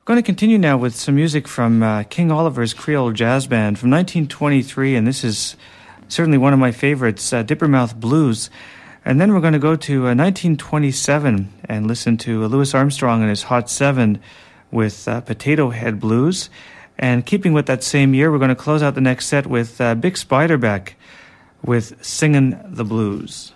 Going to continue now with some music from King Oliver's Creole Jazz Band from 1923, and this is certainly one of my favorites, Dippermouth Blues. And then we're going to go to 1927 and listen to Louis Armstrong and his Hot Seven with Potato Head Blues. And keeping with that same year, we're going to close out the next set with Bix Beiderbecke with Singin' the Blues.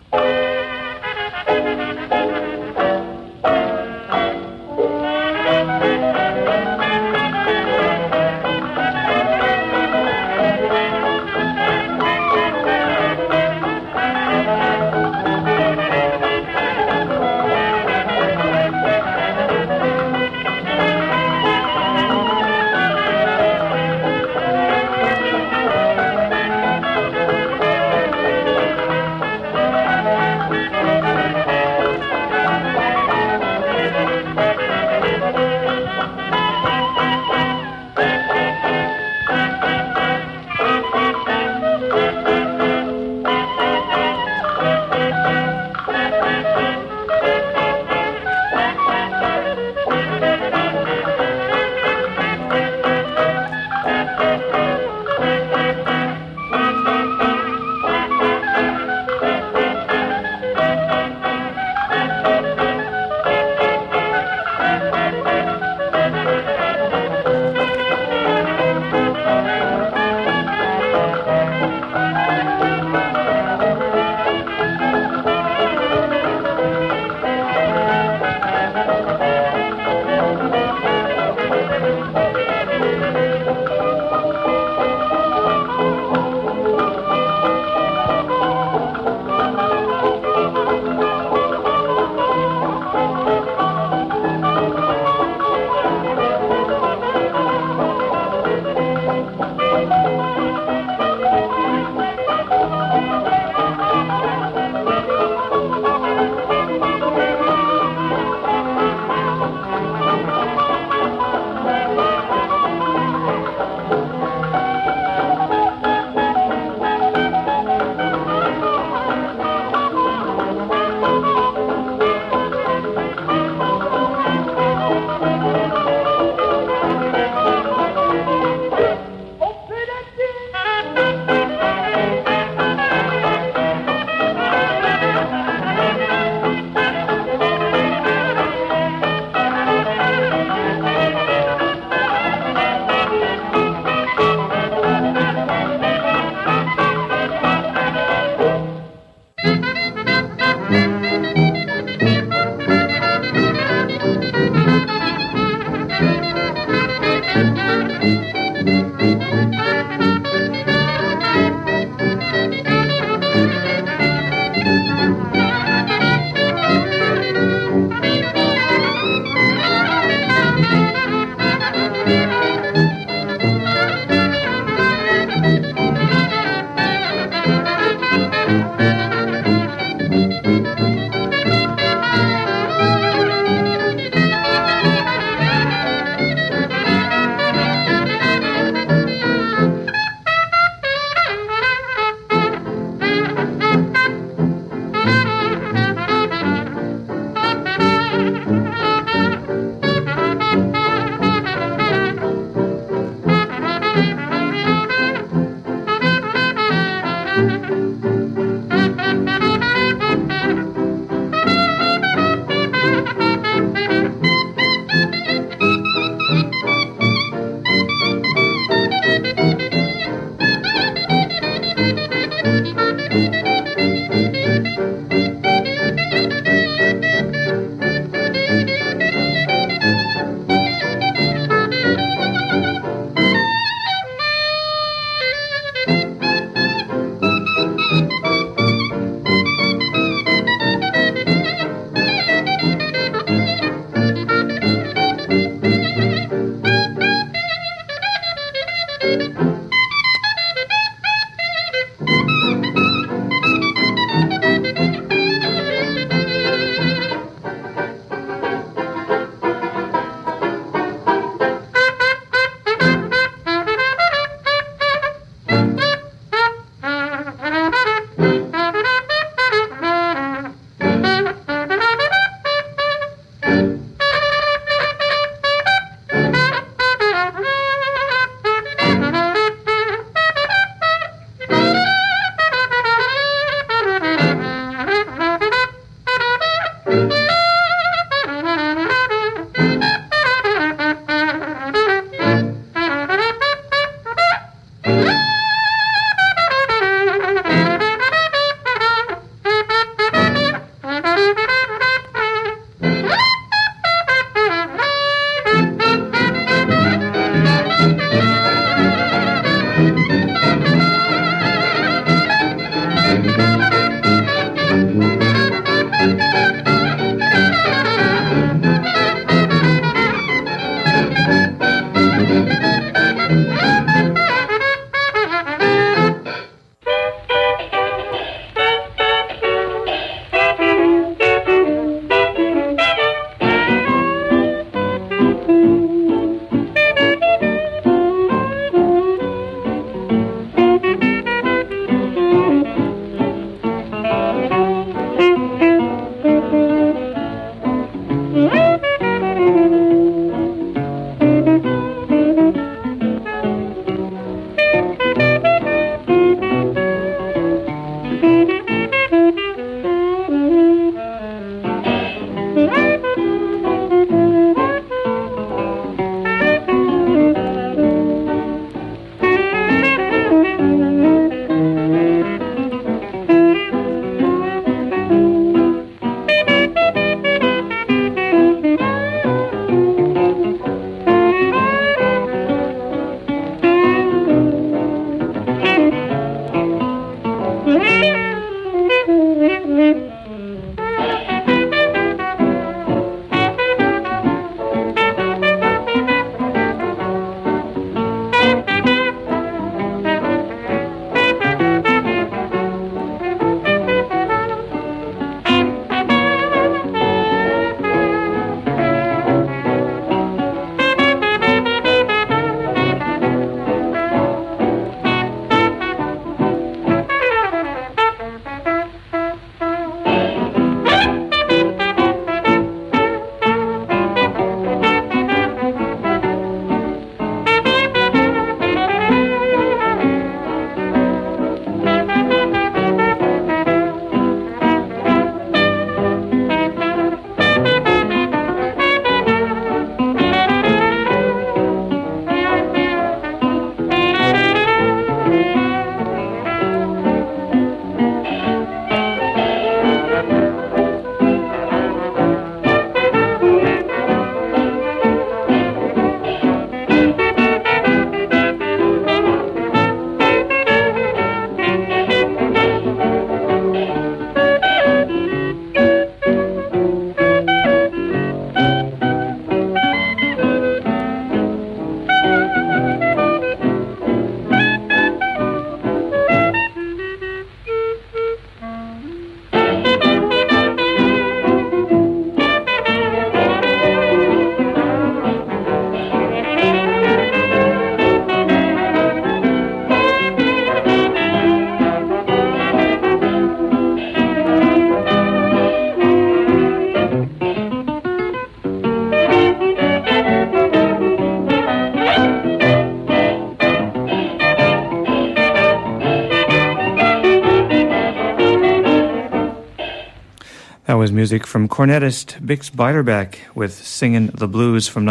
That was music from cornetist Bix Beiderbecke with Singin' the Blues from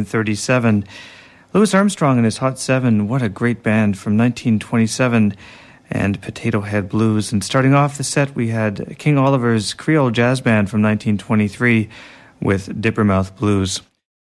1937. Louis Armstrong and his Hot Seven, what a great band from 1927, and Potato Head Blues. And starting off the set, we had King Oliver's Creole Jazz Band from 1923 with Dippermouth Blues.